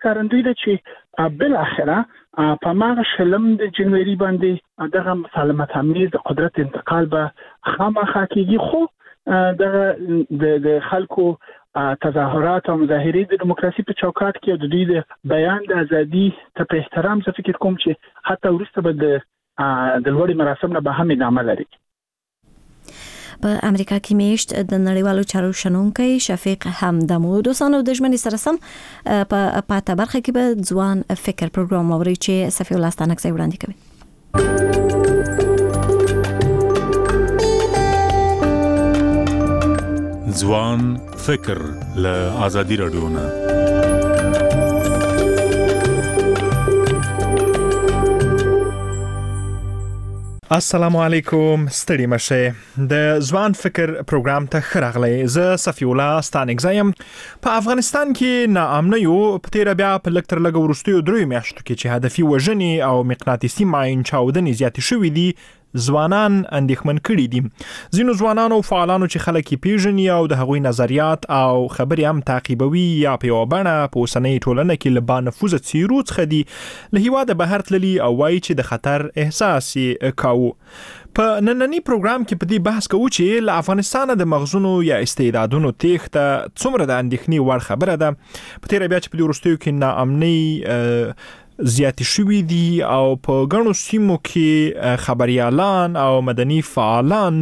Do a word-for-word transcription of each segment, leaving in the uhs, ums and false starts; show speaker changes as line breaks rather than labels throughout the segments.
ښکارندوی ده چې بل اخره په ماغه شلم د جنوري باندې دغه مسالمت امیز د قدرت انتقال به خامخا کیږي، خو دغه د خلکو تظاهرات او مظاهرې د دیموکراسي په چوکاټ کې د دوی د بیان د ازادي ته په احترام زه فکر کوم چې حتی وروسته به د د لوړې مراسم نه به هم ادامه لري.
په امریکا کې میشت د نړیوالو چارو شنونکی شفیق همدمو دوستانو د ژمنې سره سم په پاته برخه کې به ځوان فکر پروګرام اوري چې صفی الله ستانکزی وړاندې کوي.
ځوان فکر له آزادي رادیو نه. السلام علیکم، ستړي مشه. د ځوان فکر پروګرام ته خراغلی. زه صفی الله ستانکزی یم. په افغانستان کې ناامنۍ په تیر بیا په لکتر لګ ورستیو درې میاشتو کې چې هدفي وژنې او مقناطیسي ماین چاودنې زیاتې شوې دي، ځوانان اندېښمن کړي دي. ځینو ځوانانو او فعالانو چې خلک یې پیژني او د هغوی نظریات او خبرې هم تعقیبوي یا په یوه بڼه په اوسنۍ ټولنه کې له بانفوذه څیرو څخه دي، له هېواده بهر تللي او وایي چې د خطر احساس یې کاوه. په نننی پروګرام کې په دې بحث کوو چې له افغانستانه د مغزونو یا استعدادونو تېښته څومره د اندېښنې وړ خبره ده. په تېره بیا چې په دې وروستیو کې ناامنۍ زیاتې شوي دي او په ګڼو سیمو کې خبریالان او مدني فعالان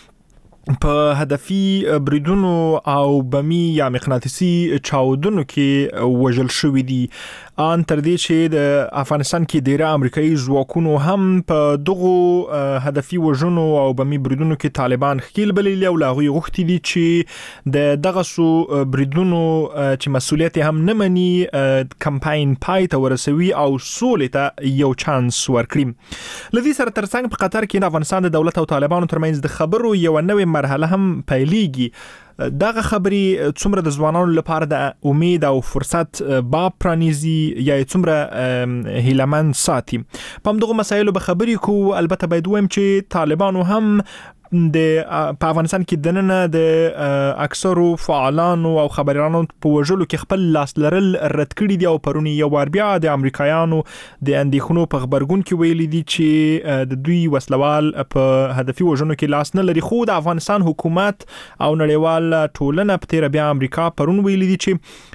په هدفي بریدونو او بمي یا مقناطیسي چاودنو کې وژل شوي دي. ان تر دې چې د افغانستان کې ډیره امریکایي ځواکونو هم په دغه هدفي وژنو او بمي بریدونو کې طالبان ښکیل بللي او له هغوی غوښتي دي چې د دغه سو بریدونو چې مسؤلیت هم نه مني کمپاین پای ته ورسوي او سولې ته یو چانس ورکړي. له دې سره ترڅنګ په قطر کې د افغانستان د دولت او طالبانو ترمنځ د خبرو یو نوې مرحله هم پیلېږي. دغه خبرې څومره د ځوانانو لپاره د امید او فرصت باب پرانیزي یا څومره هیلهمند ساتي، په همدغو مسایلو به خبرې کوو. البته باید ووایم چې طالبانو هم د په افغانستان کې دننه د اکثرو فعالانو او خبريالانو په وژلو کې خپل لاس لرل رد کړي دي او پرونی یو وار بیا د امریکایانو د اندېښنو په خبرګون کې ویلي دي چې د دوی وسلوال په هدفي وژنو کې لاس نه لري. خو د افغانستان حکومت او نړیوال ټولنه په تیر بیا امریکا پرون ویلي دي چې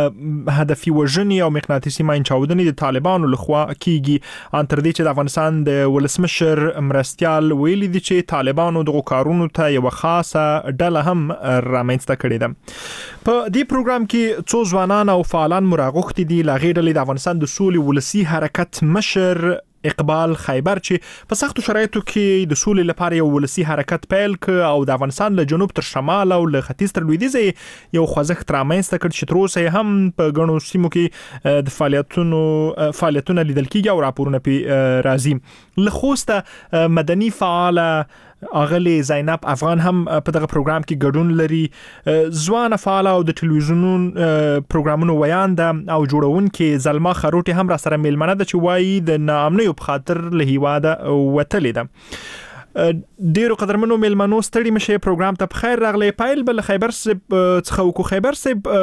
هدفي وژنې او مقناطیسي ماین چاودنې د طالبانو لخوا کیږي. ان تر دې چې د افغانستان د ولسمشر مرستيال ویلي دي چې طالبانو دغه کارونو ته یو خاصه ډله هم رامنځته کړې ده. په دې پروګرام کې څو ځوانان او فعالان مراغوختي دي. لاغې ډلې د افغانستان د سولې ولسی حرکت مشر اقبال خیبر چې په سختو شرایطو کې د سولې لپاره یو ولسی حرکت پیل ک او د افغانستان له جنوب تر شمال او له ختیځ تر لویدیځ یو خوځښت رامنځته کړ چې تر اوسه هم په ګڼو سیمو کې د فعالیتونو فعالیتونه لیدل کیږي او راپورونه پی راځي. له خوسته مدني فعاله اغلی زینب افغان هم په دغه پروګرام کې ګډون لري. ځوان فعال او د ټلویزیون پروګرامونو ویانده او جوړونکې زلما خروټي هم را سره میلمنه ده چې وایي د ناامنۍ په خاطر له هیواده وتلې ده. ډیرو قدرمنو میلمنو ستړي مشه پروګرام ته بخیر راغلی. پایل بل خیبر څخه وکړو. خیبر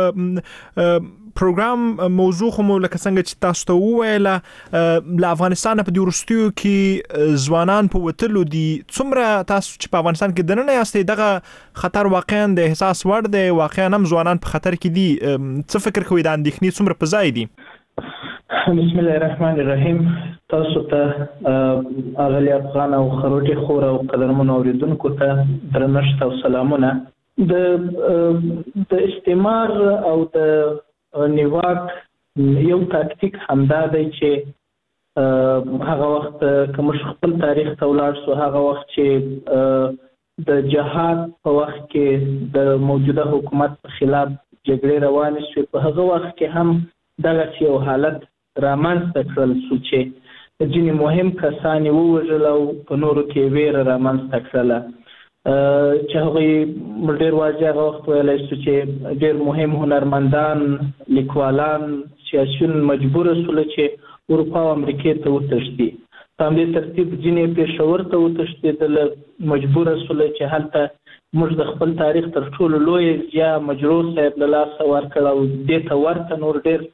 صاحب پروګرام موضوع خو مو لکه څنګه چې تاسو ته وویله له افغانستان په دې وروستیو کې ځوانان په وتلو دي. څومره تاسو چې په افغانستان کې دننه یاستئ دغه خطر واقعا د احساس وړ دی؟ واقعا هم ځوانان په خطر کې دي. څه فکر کوئ د اندېښنې څومره په ځای دي؟
بسم الله الرحمن الرحیم. تاسو ته اغلی افغان او خروټي خور او قدرمنو اوریدونکو ته درنښت او سلامونه. د د استعمار او د نیواک یو تاکتیک همدا دی چې هغه وخت که موږ خپل تاریخ ته ولاړ شو، هغه وخت چې د جهاد په وخت کې د موجوده حکومت په خلاف جګړې روانې شوې، په هغه وخت کې هم دغه یو حالت رامنځته کړل شو چې ځینې مهم کسان یې ووژل او په نورو کې ویره رامنځته کړله. چې هغوی ډېر واضح هغه وخت ویلی شو چې ډېر مهم هنرمندان، لیکوالان، سیاسیون مجبوره شول چې اروپا او امریکې ته وتښتي. په همدې ترتیب ځینې پېښور ته وتښتېدل، مجبوره شول چې هلته موږ د خپل تاریخ تر ټولو لوی ضیا مجروح صاحب له لاسه ورکړ او دې ته ورته نور ډېر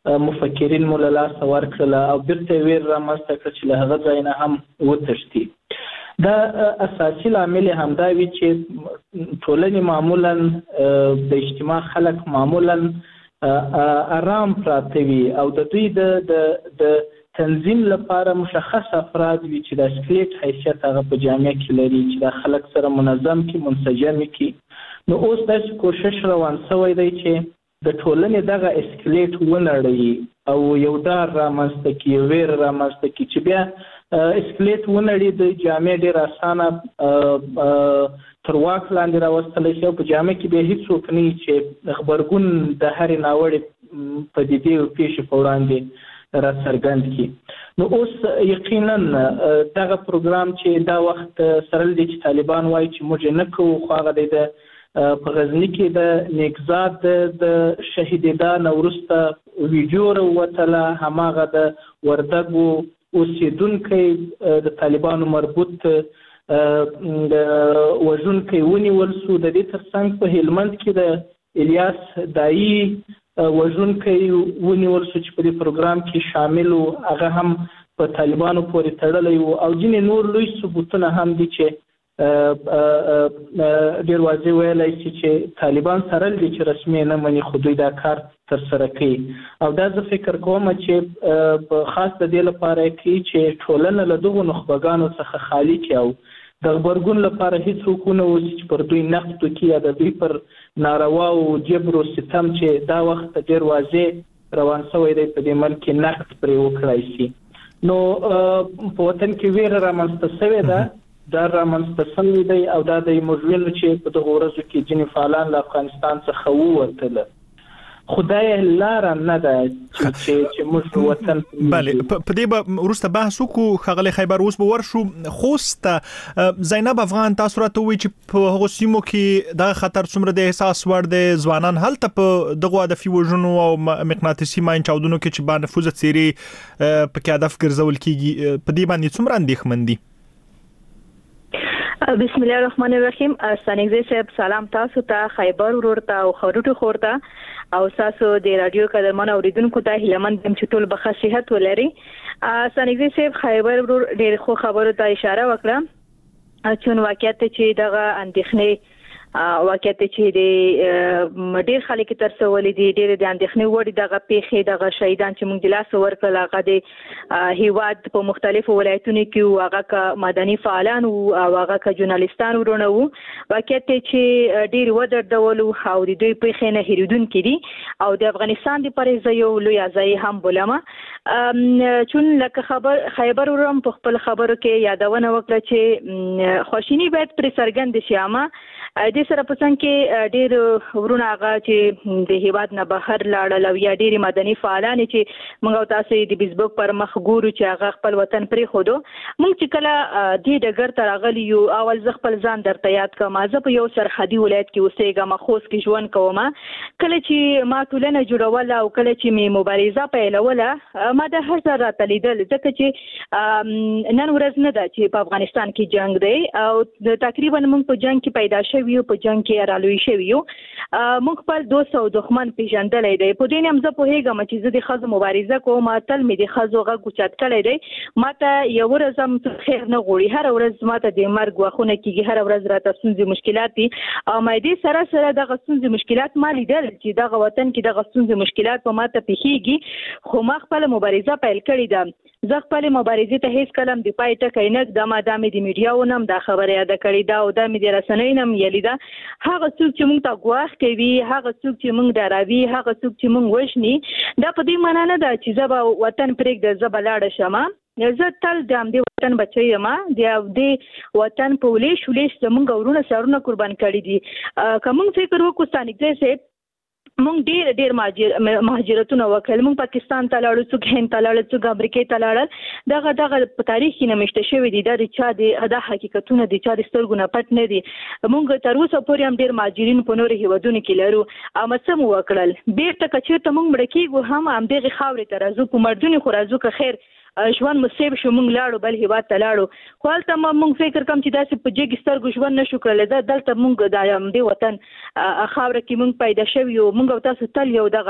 مفکرین مو له لاسه ورکړل او بیرته ویر رامنځته کړ چې له هغه ځای نه هم وتښتي. دا اساسي لامل همدا وي چې ټولنې معمولا د اجتماع خلک معمولا آرام پراته وي او د دوی د د تنظیم لپاره مشخص افراد وي چې د اسکلیټ حیثیت هغه په جامعه کې لري چې د خلک سره منظم کی منسجم کی. نو اوس داسې کوشش روان شوی دی چې د ټولنې دغه اسکلیټ ونړوي او یو دار رامنځته کی ویر رامنځته کی چې بیا اسکلیټ ونړي د جامعه ډیر اسانه تر واک لاندې راوستلی شي او په جامعه کې به هیڅوک نه چې خبرګون د هرې ناوړې پدیدې او پیښې په وړاندې را څرګند کی. نو اوس یقینا دغه پروګرام چې دا وخت سره دی چې طالبان وایي چې موږ نه کوو خو هغه دی د په غزنی کې د نیکزاد د شهیدان وروسته ویډیو راوتله هماغه د وردګو اوسیدونکو د طالبانو مربوط د وژونکو ونیول شو. د دې ترڅنګ په هلمند کې د الیاس دایی وژونکی ونیول شو چې په دې پروګرام کې شامل و، هغه هم په طالبانو پورې تړلی و او ځینې نور لوی ثبوتونه هم دي چې ډېر واضح ویلی شي چې طالبان سرل دي چې رسمي نه مني خو دوی دا کار ترسره کوي. او دا زه فکر کوم چې په خاص د دې لپاره کوي چې ټولنه له دغو نخبګانو څخه خالي کړي او د غبرګون لپاره هیڅ حکومت اوس چې پر دوی نقد وکړي یا د دوی پر ناروا او جبر او ستم چې دا وخت ډیر واضح روان شوی دی په دې ملک نقد پرې وکړای شي. نو په وطن کې ویره رامنځته شوې ده، دا رامنځته شوی دی او دا د موږ چې په دغه ورځو کې ځینې فعالان له افغانستان څخه ووتل. خدای لار نه ده چې چې موږ وطن
بله په دې به وروسته بحث وکړو. ښاغلی خیبر اوس به ورشو خوست. زینب افغان تاسو راته ووایئ چې په هغو سیمو کې دغه خطر څومره د احساس وړ دی؟ ځوانان هلته په دغو هدفي وژنو او مقناطیسي ماین چاودنو کې چې با نفوذه څیرې پکې هدف ګرځول کېږي په دې باندې څومره اندېښمن دي؟
بسم الله الرحمن الرحیم. ستانګزی صاحب سلام تاسو ته، خیبر ورور ته او خروټو خور ته او تاسو د رادیو قدرمن اوریدونکو ته هیلمن دم چې ټول بخښ صحت ولري. ستانګزی صاحب خیبر ورور ډېر خو خبرو ته اشاره وکړه چې واقعیت چې دغه اندېښنې واقعیت چې د ډېر خلک تر څو ولې دي ډېر د اندېښنې وړ دغه پیښې دغه شهیدان چې موږ د لاس ورکړل هغه د هیواد په مختلفو ولایتونو کې هغه ک مدني فعالان او هغه ک ژورنالیستان ورونه وو. واقعیت چې ډېر ودردول او د دوی پیښې نه هېریدونکي دي او د افغانستان د پرې یو لوی ځای هم بولمه. چون لکه خبر خیبر ورم په خپل خبرو کې یادونه وکړه چې خوشینی باید پر څرګند شي. اما د سره په څنګ کې ډېر ورونه هغه چې د هیواد نه بهر لاړل او یا ډېر مدني فعالان چې موږ او تاسو د فیسبوک پر مخ ګورو چې هغه خپل وطن پرې خودو. موږ چې کله دې ډګر ته راغلی یو اول زه خپل ځان درته یاد کوم. زه په یو سرحدي ولایت کې اوسېږم، خوست کې ژوند کوم. کله چې ما ټولنه جوړوله او کله چې مې مبارزه پیلوله ما د هر ځای راته لیدل ځکه چې نن ورځ نه ده چې په افغانستان کې جنگ دی او تقریبا موږ په جنگ کې پیدا شوي یو په جنگ کې رالوي شوي یو. موږ خپل دوست او دښمن پیژندلی دی. په دې نه هم زه پوهېږم چې زه د ښځو مبارزه کوم، تل مې د ښځو غږ اوچت کړی دی. ما ته یو ورځ هم خیر نه غواړي، هره ورځ ما ته د مرګ ګواښونه کېږي، هره ورځ راته ستونزې مشکلات دي. او ما دې سره سره دغه ستونزې مشکلات ما لیدل چې دغه وطن کې دغه ستونزې مشکلات په ما ته پېښېږي، خو ما خپله مبارزه پیل کړې ده. زه خپلې مبارزې ته هېڅ کله هم د پای ټکی نه ږدم. دا مې د میډیاو نه هم دا خبره یاده کړې ده او دا مې د رسنیو نه هم یلي ده. هغه څوک چې موږ ته ګواښ کوي، هغه څوک چې موږ ډاروي، هغه څوک چې موږ وژني، دا په دې معنا نه ده چې زه به وطن پرېږده زه به لاړه شم. زه تل د همدې وطن بچی یم، د همدې وطن په ولیش ولیش زموږ ورونه سرونه قربان کړي دي. که موږ فکر وکړو ستانګزی صاحب موږ ډېر ډېر مهاجرتونه وکړل. موږ پاکستان ته لاړو، څوک هند ته لاړل، څوک امریکې ته لاړل. دغه دغه په تاریخ کې نمشته شوي دي. دا د چا د دا حقیقتونه د چا د سترګو نه پټ نه دي. موږ تر اوسه پورې هم ډېر مهاجرین په نورو هېوادونو کې لرو. اما څه مو وکړل؟ بېرته که چېرته موږ مړه کېږو هم همدغې خاورې ته راځو، په مردونې خو راځو که خیر ژوند مو سیب شو موږ لاړو بل هېواد ته لاړو. خو هلته موږ فکر کوم چې داسې په جګې سترګو ژوند نه شو کړلی. دا دلته موږ د همدې وطن خاوره کې موږ پیدا شوي یو. موږ او تاسو تل یو دغه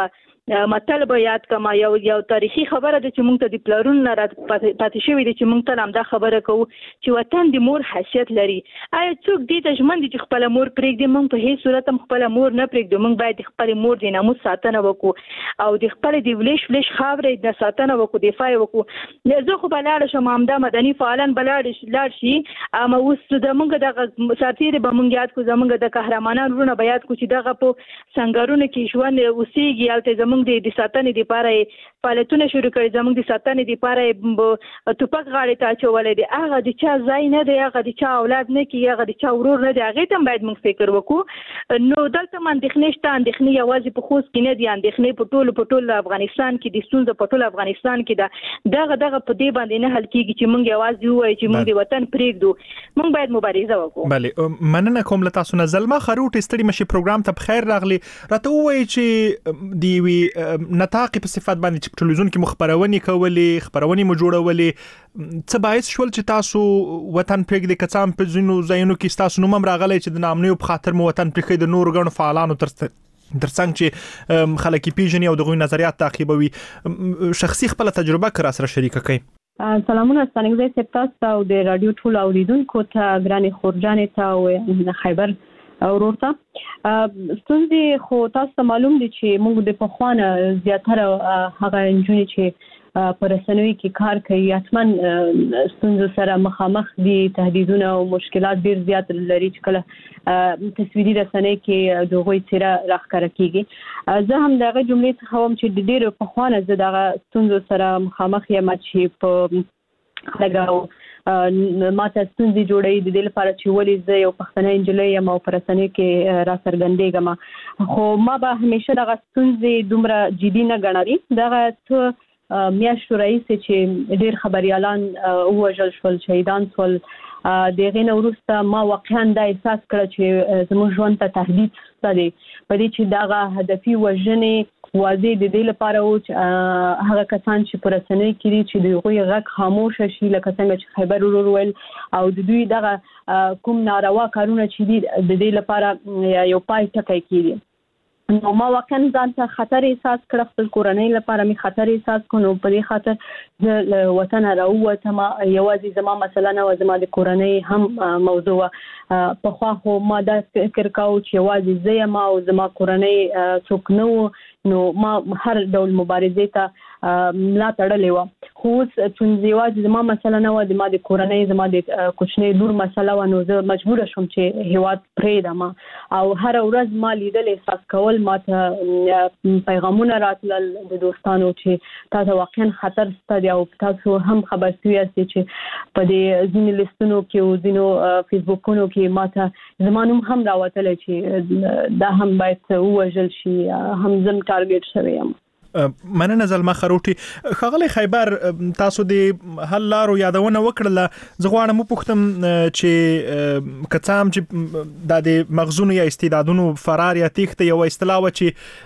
مطلب یاد کما یو یو تاریخي خبره ده چې موږ ته د پلرون نه پاتې شوې دي چې موږ ته هم دا خبره کوو چې وطن د مور حیثیت لري. آیا څوک دې ته ژمن دي چې خپل مور پرېږدي؟ موږ په هیڅ صورت هم خپل مور نه پرېږدو. موږ باید د خپل مور د ناموس ساتنه وکړو او د خپل د ولیش ولیش خاورې د ساتنه وکړو، دفاع وکړو. زه خو بلاړ شم همدا مدني فعالان بلاړ لاړ شي، اما اوس د موږ د ساتیره به موږ یاد کو، زموږ د قهرمانانو ورونه به یاد کو چې دغه په څنګهرونه کې ژوند اوسېږي. هلته زموږ د ساتنې لپاره فعالیتونه شروع کړي، زموږ د ساتنې لپاره توپک غاړې ته اچولی دی. هغه د چا ځای نه دی، هغه د چا اولاد نه کېږي، هغه د چا ورور نه دی. هغې ته هم باید موږ فکر وکړو. نو دلته هم اندېښنې شته. اندېښنې یوازې په خوست کې نه دي، اندېښنې په ټولو په ټول افغانستان کې دي، ستونزه په ټول افغانستان کې ده. دغه دغه په دې باندې نه حل کېږي چې موږ یوازې ووایو چې موږ د وطن پرېږدو. موږ باید مبارزه وکړو.
بله، مننه کوم له تاسو نه. زلمه خروټ ستړي مشي پروګرام ته بخیر راغلی. راته ووایي چې دی وی نطاق په صفات باندې چې ټلویزیون کې مخبرونې کولې، خبرونې مو جوړولې، څه باعث شول چې تاسو وطن پرېږدئ؟ که څه هم په ځینو ځایونو کې ستاسو نوم هم راغلی چې د ناامنیو په خاطر مو وطن پرېښی، د نورو ګڼو فعالانو تر ترڅنګ چې خلک یې پیژني او د هغوی نظریات تعقیبوي. شخصي خپله تجربه که راسره شریکه کړئ.
سلامونه ستانګزی صاحب، تاسو او د راډیو ټول اوریدونکو ته، ګرانې خورجانې ته او خیبر ورور ته. ستونزې خو تاسو ته معلوم دي چې موږ د پخوانه زیاتره هغه نجونې چې په رسنیو کې کار کوي حتما ستونزو سره مخامخ دي. تهدیدونه او مشکلات ډیر زیات لري چې کله تصویري رسنۍ کې د هغوی څیره راښکاره کیږي. زه هم دغه جملې څخه وم چې ډیر پخوانه زه دغه ستونزو سره مخامخ یم چې په لګاو ما ته ستونزې جوړوي د دې لپاره چې ولې زه یو پښتنه نجلۍ یم او په رسنیو کې راڅرګندېږم. خو ما به همیشه دغه ستونزې دومره جدي نه ګڼلې. دغه څه میاشتو راهیسې چې ډېر خبریالان ووژل شول، شهیدان شول، د هغې نه وروسته ما واقعا دا احساس کړه چې زموږ ژوند ته تهدید شته دی، په دې چې دغه هدفي وژنې واضح د دې لپاره و چې هغه کسان چې په رسنیو کې دي چې د هغوی غږ خاموشه شي، لکه څنګه چې خیبر ورور ویل، او د دوی دغه کوم ناروا کارونه چې دي د دې لپاره یو پای ټکی کېږي. نو ما واقعا ځان ته خطر احساس کړه، خپل کورنۍ لپاره مې خطر احساس کړ. نو په دې خاطر زه له وطنه راووتم. یوازې زما مسله نه وه، زما د کورنۍ هم موضوع وه. پخوا خو ما دا فکر کاوه چې یوازې زه یم او زما کورنۍ څوک نه وو، نو ما هر ډول مبارزې ته ملا تړلې وه. خو اوس څنګه یوازې زما مسله نه وه، زما د کورنۍ، زما د کوچنۍ لور مسله وه. نو زه مجبوره شوم چې هیواد پرېږدم او هر ورځ ما لیدل، احساس کول، ما ته پیغامونه راتلل د دوستانو چې تاسو واقعا خطر شته دی، او تاسو هم خبر شوي یاست چې په دې ځینې لیستونو کې او ځینو فیسبوکونو کې ما ته زما نوم هم راوتلی چې دا هم باید ووژل شي، هم زم ټارګټ شوی یم.
مننه زلمه خروټي. ښاغلی خیبر، تاسو د حل لارو یادونه وکړله. زه غواړم وپوښتم چې که څه هم چې دا د مغزونو یا استعدادونو فرار یا تیښته یوه اصطلاح وه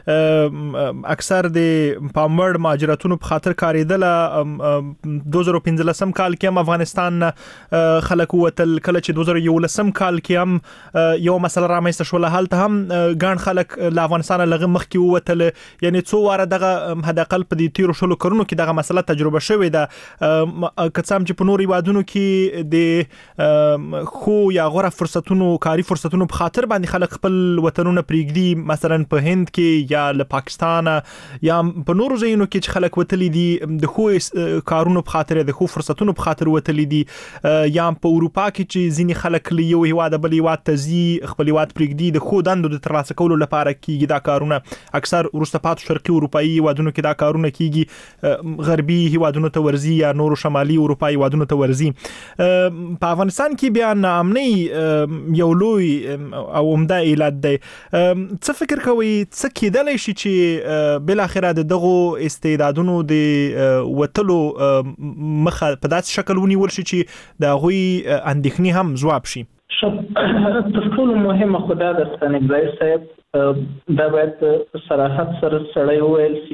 چې اکثر د پاموړ مهاجرتونو په خاطر کارېدله. دوه زره پنځلسم کال کې هم افغانستان نه خلک ووتل، کله چې دوه زره یولسم کال کې هم یو مسله رامنځته شوله، هلته هم ګڼ خلک له افغانستانه لږ مخکې ووتل. یعنې څو واره دغه حداقل په دې تیرو شلو کلونو کې دغه مسله تجربه شوې ده. که څه هم چې په نورو هیوادونو کې د خو یا غوره فرصتونو، کاري فرصتونو په خاطر باندې خلک خپل وطنونه پرېږدي، مثلا په هند کې یا له پاکستان یا په نورو ځایونو کې چې خلک وتلي دي د خو کارونو په خاطر، د خو فرصتونو په خاطر وتلي دي، یا په اروپا کې چې ځینې خلک له یو هیواده بل هیواد ته ځي، خپل هیواد پرېږدي د خو دندو د ترلاسه کولو لپاره کېږي دا کارونه. اکثر وروسته پاتې شرقي اروپایي هیوادونو کې دا کارونه کیږي، غربي هیوادونو ته ورځي یا نورو شمالي اروپا هیوادونو ته ورځي. په افغانستان کې بیا ناامنۍ یو لوی او عمده علت دی. څه فکر کوئ څه کېدلی شي چې بالاخره د دغو استعدادونو د وتلو مخه په داسې شکل ونیول شي چې د هغوی اندېښنې هم ځواب شي؟
تر ټولو مهمه خو دا ده ستانکزی صاحب، دا باید صراحت سره سړی وویل شي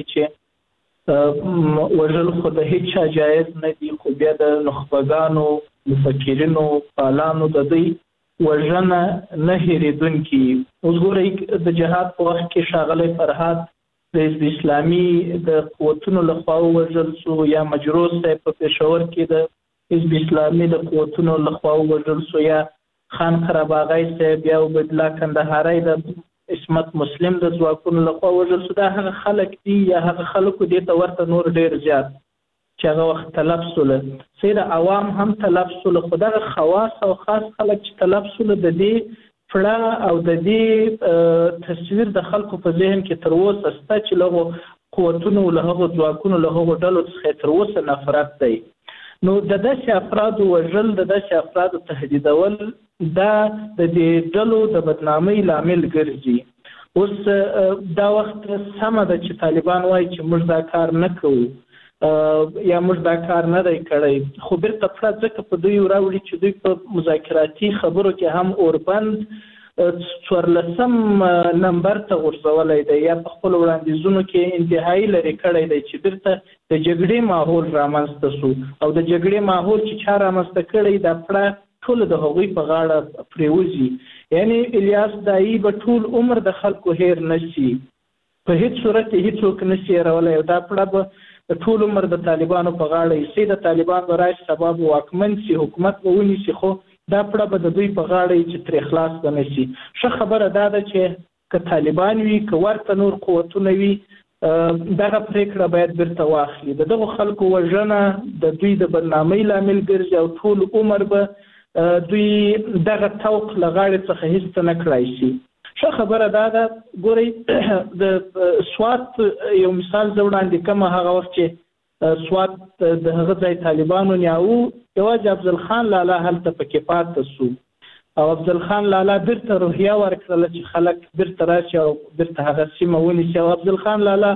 چې وژل خو د هیڅ چا جایز نه دي، خو بیا د نخبګانو، مفکرینو، فعالانو د دوی وژنه نه هېرېدونکي. اوس ګورئ د جهاد په وخت کې ښاغلی فرهاد د حزب اسلامي د قوتونو لخوا وژل شو، یا مجروح صاحب په پېښور کې د حزب اسلامي د قوتونو لخوا وژل شو، یا خان قرباغی صاحب یا عبید الله کندهاری د اسمت مسلم د ځواکونو لخوا وژل شو. دا هغه خلک دي یا هغه خلکو دې ته ورته نور ډېر زیات چې هغه وخت تلف سوله. سید عوام هم تلف سوله، خو دغه خواص او خاص خلک چې تلف سوله د دې فړه او د دې تصویر د خلکو په ذهن کې تر اوسه شته چې له هغو قوتونو له هغو ځواکونو له هغو ډلو څخه تر اوسه نفرت دی. نو د داسې افرادو وژل، د داسې افرادو تهدیدول دا د دې ډلو د بدنامۍ لامل ګرځي. اوس دا وخت سمه ده چې طالبان وایي چې موږ دا کار نه کوو یا موږ دا کار نه دی کړی، خو بیرته پړه ځکه په دوی راوړي چې دوی په مذاکراتي خبرو کې هم اوربند څوارلسم نمبر ته غورځولی دی یا په خپلو وړاندیزونو کې انتهایي لرې کړی دی چې بیرته د جګړې ماحول رامنځته شو، او د جګړې ماحول چې چا رامنځته کړی دا پړه ټول د هغوی په غاړه پریوزي. یعنی الیاس دایي به ټول عمر د خلکو هیر نشي، په هیڅ صورت هیڅوک نشي هیرولی، او دا پړه به ټول عمر د طالبانو په غاړه ایسي. د طالبان به راشي سبا به واکمن شي، حکومت به ونیسي، خو دا پړه به د دوی په غاړه چې ترې خلاص به نه شي. ښه خبره دا ده چې که طالبان وي که ورته نور قوتونه وي دغه پریکړه باید بیرته واخلي. د دغو خلکو وژنه د دوی د بدنامۍ لامل ګرځي او ټول عمر به دوی دغه توق له غاړې څخه هیڅ څه نه کړای شي. ښه خبره دا ده، ګورئ د سوات یو مثال زه وړاندې کوم. هغه وخت چې سوات د هغه ځای طالبانو نیاوه، یوازې افضل خان لالا هلته پکې پاتې شو، او افضل خان لالا بیرته روحیه ورکړله چې خلک بیرته راشي او بیرته هغه سیمه ونیسي. او افضل خان لالا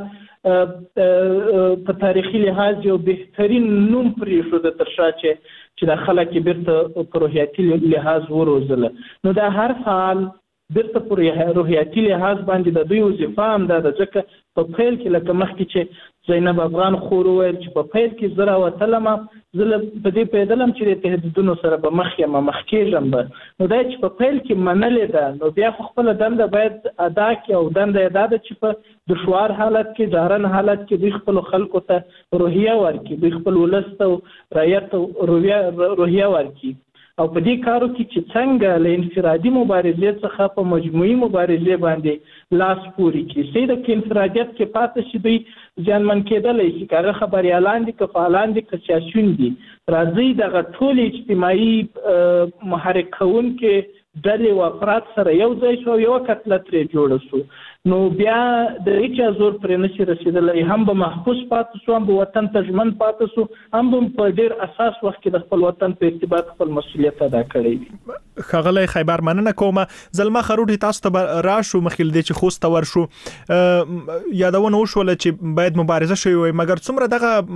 په تاریخي لحاظ یو بهترین نوم پرېښوده تر شا چې چې دا خلک یې بیرته په روحیاتي لحاظ وروزله. نو دا هر فعال بیرته په روحیاتي لحاظ باندې د دوی وظیفه هم دا ده، ځکه په پیل کې لکه مخکې چې زینب افغان خور وویل چې په پیل کې زه راوتلم، زه په دې پوهېدلم چې د تهدیدونو سره به مخ یم مخ کېږم به. نو دا چې په پیل کې منلې ده، نو بیا خو خپله دنده باید ادا کړي، او دنده یې دا ده چې په دشوار حالت کې ډارن حالت کې دوی خپلو خلکو ته روحیه ورکړي، دوی خپل ولس ته رعیت ته روحیه ورکړي. او په دې کارو کې چې څنګه له انفرادي مبارزې څخه په مجموعي مبارزې باندې لاس پورې کړي، سي د انفرادیت کې پاتې شي دوی زیانمن کېدلی شي، که هغه خبریالان دي که فعالان دي که سیاسیون دي. راځئ دغه ټول اجتماعي محرک کوونکي ډلې او افراد سره یو ځای شو، یوه کتله ترې جوړه شو، نو بیا د هیچا زور پرې نشي رسېدلی. هم به محفوظ پاتې شو، هم به وطن ته ژمن پاتې شو، هم به په ډېر اساس وخت کې د خپل وطن په ارتباط خپل مسؤلیت ادا کړی وي.
ښاغلی خیبر مننه کوم. زلمه خروټي تاسو ته راشو مخکې دې چې خوست ته ورشو، یادونه وشوله چې باید مبارزه شوې وي، مګر څومره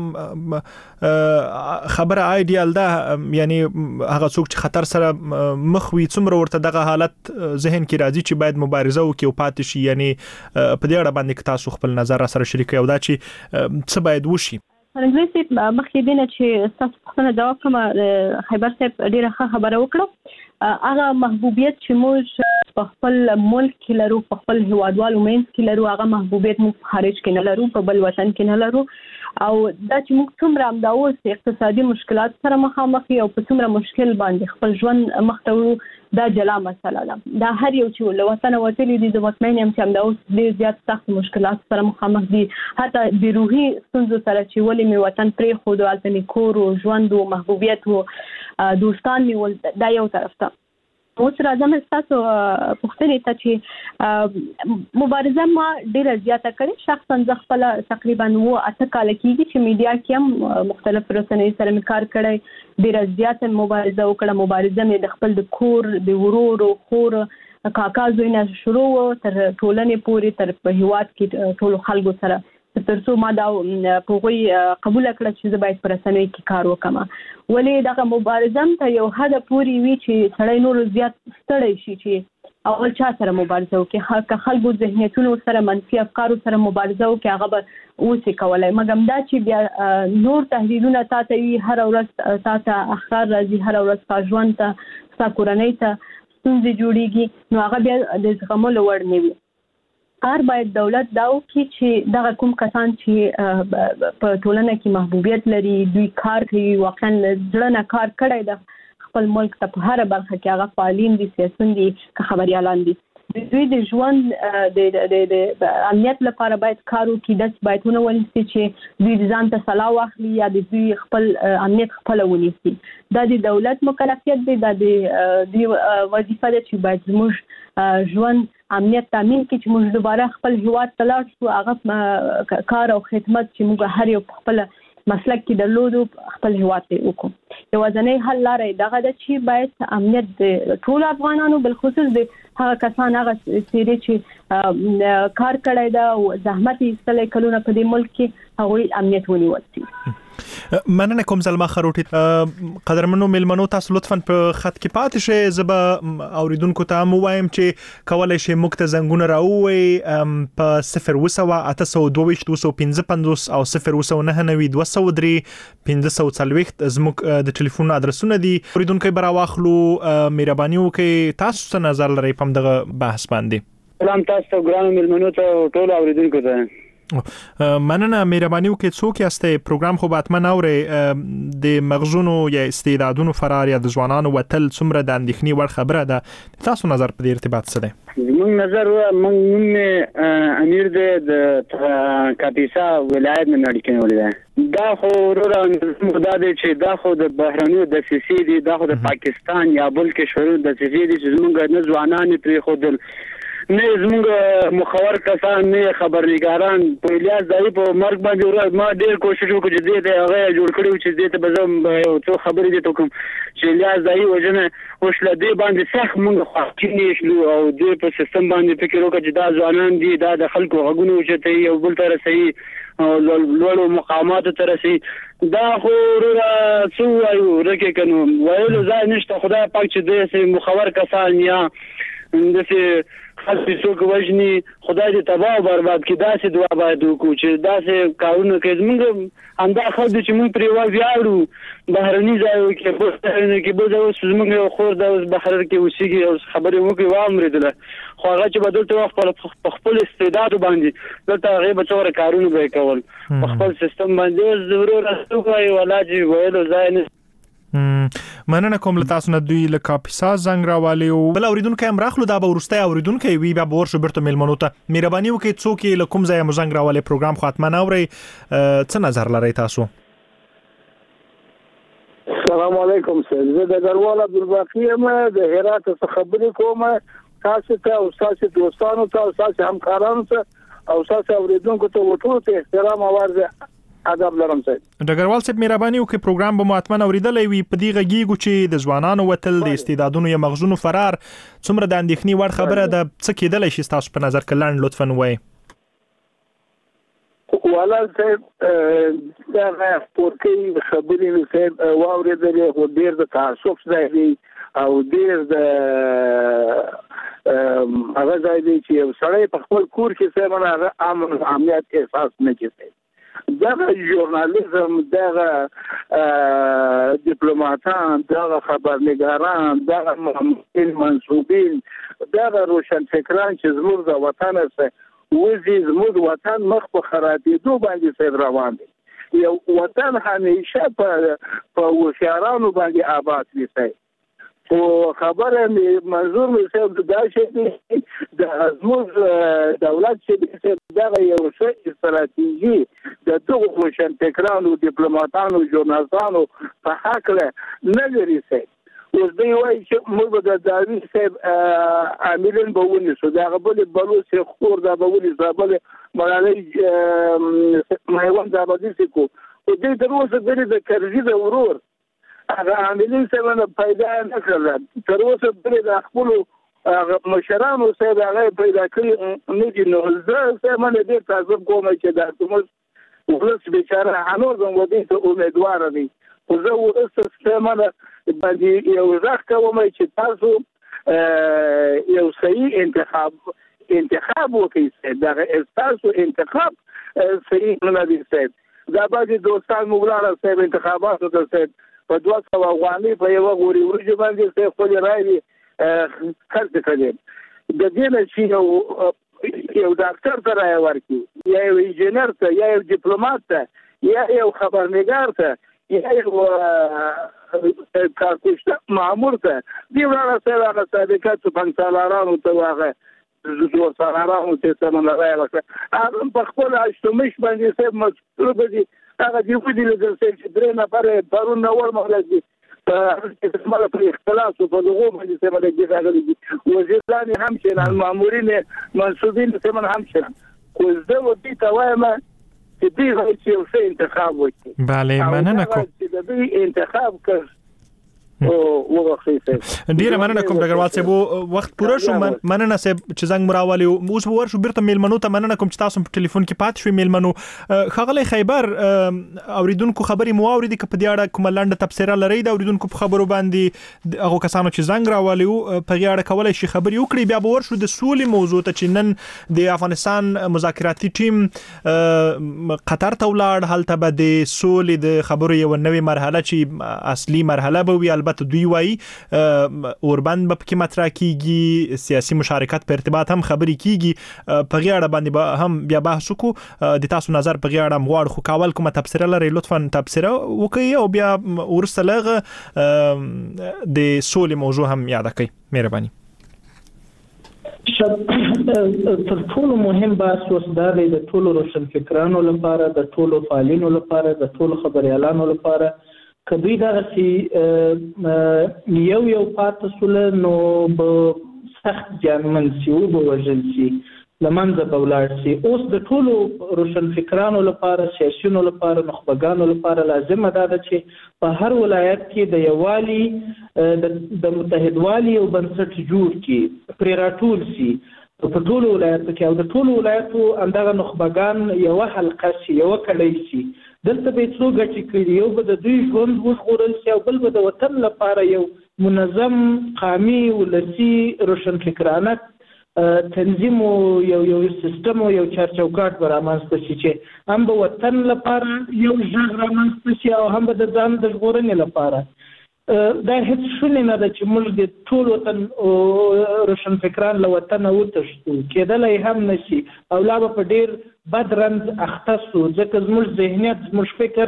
دغه خبره ایډیال ده، یعنی هغه څوک چې خطر سره مخ وي څومره ورته دغه حالت ذهن کې راځي چې باید مبارزه وکړي او پاتې شي. یعنی په دې اړه باندې تاسو خپل نظر سره شریکوي او دا چې څه باید وشي.
انګلیسي مخکې دینه چې تاسو پوښتنه جواب کوم، خیبر صاحب ډیره ښه خبره وکړه. هغه محبوبیت چې موږ په خپل ملک کې لرو، په خپل هیوادوالو منځ کې لرو، هغه محبوبیت موږ خارج کې نه لرو، په بل وطن کې نه لرو. او دا چې موږ څومره همدا اوس اقتصادي مشکلات سره مخامخ یو په څومره مشکل باندې خپل ژوند مخ ته وړو، دا جلا مسله ده. دا هر یو چې له وطنه وتلي دي، زه مطمئن یم چې همدا اوس ډېر زیات سخت مشکلات سره مخامخ دي، حتی د روحي ستونزو سره چې ولې مې وطن پرېښود، هلته مې کور و، ژوند و، محبوبیت و، دوستان مې ول، دا یو طرف ته. اوس راځم ستاسو پوښتنې ته چې مبارزه ما ډېره زیاته کړې. شخصا زه خپله تقریبا اوه اته کاله کېږي چې میډیا کې هم مختلف رسنیو سره مې کار کړی، ډېره زیاته مبارزه وکړه. مبارزه مې د خپل د کور د ورور او خور کاکا زوی نه شروع تر ټولنې پورې، تر په هېواد کې ټولو خلکو سره، تر څو ما دا په هغوی قبوله کړه چې زه باید په رسنیو کې کار وکړم. ولې دغه مبارزه ته یو حده پورې وي چې سړی نور زیات ستړی شي چې اول چا سره مبارزه وکړي، که خلکو ذهنیتونو سره منفي افکارو سره مبارزه وکړي هغه به اوسې کولی. مګر دا چې بیا نور تهدیدونه تا ته وي، هره ورځ تا ته اخطار راځي، هره ورځ ستا ژوند ته ستا کورنۍ ته ستونزې جوړېږي، نو هغه بیا د زغملو وړ نه وي. کار باید دولت دا وکړي چې دغه کوم کسان چې په ټولنه کې محبوبیت لري دوی کار کوي واقعا ځړنه کار کړی د خپل ملک ته په هر برخه کې هغه فعالین دي سیاسيون دي که خبريالان دي دوی د ژوند د د امنیت لپاره باید کار وکړي د باید ونه ولسي چې دوی ځان ته صلاح واخلي یا د دوی خپل امنیت خپل ونیسي دا د دولت مکلفیت دی دا د وظیفه ده چې باید موږ ژوند امنیت تامین کړي چې موږ دوباره خپل هیواد ته لاړ شو هغه کار او خدمت چې موږ هر یو خپل مسلک کې درلودو خپل هیواد ته وکړو یوازینی حل لاره دغه ده چې باید امنیت د ټول افغانانو بل خصوص د هغه کسان هغه سړي چې کار کړی دا او زحمت یې ایستلی کلونه په دې ملک کې هغوی امنیت ونیول شي.
مننه کوم زلمه خروټی قدرمنو ملمنو تاسو لطفا په خط کې پاتې شئ زه اوریدونکو ته مو وایم چې کولای شئ موږ ته زنګونه راووي په صفر وسوه اته سوه دوه ویشت دوه سوه پنځه پنځوس او صفر وسوه نهه نوي دوه سوه درې پنځه سوه څلوېښت زموږ د ټلیفون ادرسونه دي اوریدونکو به راواخلو مهرباني وکړئ تاسو څه نظر لرئ په دغه بحث باندې.
سلام تاسو ته ګرانو ملمنو ته ټول اوریدونکو ته
مننه مهرباني وکړئ څوک یاستئ پروګرام خو به حتما اورئ د مغزونو یا استعدادونو فرار یا د ځوانانو وتل څومره د اندېښنې وړ خبره ده تاسو نظر په دې ارتباط څه دی؟
زموږ نظر موږ نوم امیر دی د کاپیسا ولایت نه اړیکې نیولې ده دا خو وروره دا دی چې دا خو د بهرنیو دسیسې دي دا خو د پاکستان یا بل کشورونو دسیسې دي چې زموږ نه ځوانان یې پرېښودل نه زموږ مخور کسان نه خبرنګاران په الیاس دای په مرګ باندې ما ډېر کوشش وکړ چې دې ته هغه جوړ کړو چې دې ته به یو څو خبرې دې کوم چې الیاس دای وجنه وشله دې باندې سخت موږ خاطرې شلو او دې په سیستم باندې فکر وکړ چې دا ځوانان دي دا د خلکو غوږونه وچته یو بل تر صحیح لوړو مقاماتو تر صحیح دا خو را څو وایو رکه کنو وایلو ځای نشته خدای پاک چې دې مخور کسان یا دسه خاص څوک وژني خدای دې تباہ او برباد کړي داسې دعا باید وکړو چې داسې کارونه کوي موږ همدا خلک چې موږ پرې وایو بهرني ځایو کې بوستانه کې بوزه اوس موږ خور د اوس بهر کې اوسېږي او خبرې وکړي وامریدله خو هغه چې بدلته خپل خپل استعداد باندې دلته هغه به څوره کارونه به کول خپل سیستم باندې ضرور راستوي ولاجی ویلو ځای نه
مننه کوم له تاسو نه دوی له کاپیسا زنګ راوالي او بل اوریدونکو هم راخلو دا به ورسته اوریدونکو وی بیا بور شو برته ملمنو ته مهرباني وکړئ څوک له کوم ځای مو زنګ راوالي پروګرام خو حتما اوري څه نظر لرئ تاسو؟
السلام علیکم سر زه د ګروال عبدالباقی یم د هرات څخه خبرې کوم تاسو ته او تاسو دوستانو ته او تاسو همکارانو ته او تاسو اوریدونکو ته وټول ته احترام او عرض ادب لرم سر
ډګروال صاحب مهرباني وکړئ پروګرام به ماتمن اوریدلې وي په دې غږیږو چې د ځوانانو وتل د استعدادونو یا مغزونو فرار څومره د اندېښنې وړ خبره ده څه کېدلی شي تاسو په نظر کې لاند لطفا وایي
والا صاحب دا پورکې خبرې مې صاحب واورېدلې خو ډېر د تعصب ځای دی او ډېر د هغه ځای دی چې یو سړی په خپل کور کې صاحب هغه امن امنیت احساس نه کوي دغه ژورنالیزم دغه دیپلوماتان دغه خبرنګاران دغه ممکن منسوبین دغه روشنفکران چې زموږ د وطن سره وزي زموږ وطن مخ په خرابېدو باندې سید روان دي یو وطن همیشه په په وشارانو باندې آباد وي خو خبره مې منظور مې صاحب دا شي د زموږ دولت چې دغه یو څه استراتیژي د دغه روشنفکرانو ډیپلوماټانو ژورنالستانو په حق له نه لري صاحب اوس دوی وایي چې موږ د داوی صاحب عاملین به ونیسو دغه بل بلوڅ خور دا به ونیسو بل ملالۍ میوند آبادي سکو او دې تر اوسه د کرزي د ورور هغه عاملین څنګه پیدا نه کړل تر اوسه پرې د خپل مشرانو سره هغه پیدا کړی نه دي نو زه څنګه دې تاسو کوم چې دا کوم ولس بیچاره هنوز هم ودی ته امیدوار دي خو زه ورسته څنګه باندې یو ځخ کوم چې تاسو یو صحیح انتخاب انتخاب وکړئ دا تاسو انتخاب صحیح نه دي دا باندې دوستان موږ سره انتخابات وکړي په دوه سوه افغانۍ په یو غوري ورجو باندې څه خپل راي خرڅ کړي د دې نه چې یو یو ډاکټر ته رایه ورکړي یا یو انجینر ته یا یو ډیپلوماټ ته یا یو خبرنګار ته یا یو کارکوشته مامور ته دی وړاندې سره هغه سابقه څو بنکسالارانو ته واغه زور سالارانو ته څنګه رایه ورکړه هغه په خپل اجتماعي باندې سب مسؤل دي هغه دی په دې لږ چې درې نفر پرون نور مخلص دي په مال په اختلاف په دغه باندې څه باندې راغلي دي وزیران هم چې مامورین منصوبین څه هم چې خو زه و دې ته وایم چې دې غوښتي چې څه انتخاب وکړي
bale مننه کوم
چې دې انتخاب کړ او وګورئ
ډیره مننه کوم ډګروال صاحب وخت پوره شو مننه صاحب چې زنګ مراولي اوس ورشو بیرته میلمنو ته مننه کوم چې تاسو په ټلیفون کې پات شو میلمنو خغلی خیبر اوریدونکو خبري مو اوریدي ک په دې اړه کوم لاندې تفسیر لري دا اوریدونکو په خبرو باندې هغه کسانو چې زنګ راولي په غیاړه کولای شي خبري وکړي بیا به ورشو د سولې موضوع ته چې نن د افغانستان مذاکراتي ټیم قطر ته ولاړ هلته به د سولې د خبرو یو نوې مرحله چې اصلي مرحله به وي البته دوی وایي اوربند به پکې مطرح کیږي سیاسي مشارکت په ارتباط هم خبري کیږي په غیاړه باندې به هم بیا بحث وکړو د تاسو نظر په غیاړه مغواړ خو کاول کومه تفسیر لري لطفا تفسیر وکړئ او بیا ورسلغه د سولې موضوع هم یاد کړئ مهرباني
تر ټولو مهم بحث اوس دا دی د ټولو روشنفکرانو لپاره د ټولو فعالینو لپاره د ټولو خبريالانو لپاره کبي دا چې یو یو پاتسول نو به سخت جانمن سی او به وجل سی لمنځه بولار سی اوس د ټولو روشنفکرانو لپاره سیاسيونو لپاره نخبګانو لپاره لازم ده چې په هر ولایت کې د یوالي د متحدوالي او بنسټ جوړ کی پر راټول سی په ټولو ولایتو کې او د ټولو ولایتو اندغه نخبګان یو حلقه سی یو کړی سی دلته به څو ګټې کړي یو به د دوی ژوند وژغورل شي او بل به د وطن لپاره یو منظم قامي ولسي روشنفکرانه تنظیم یو یو سیستم یو چارچوکاټ برامنځته شي چې هم به وطن لپاره یو ژغ رامنځته شي او هم به د ځان د ژغورنې لپاره دا هیڅ شونې نه ده چې موږ د ټول وطن روشنفکران له وطنه وتښتو کېدلی هم نشي او لا به په ډېر بد رنځ اخته سو ځکه زموږ ذهنیت زموږ فکر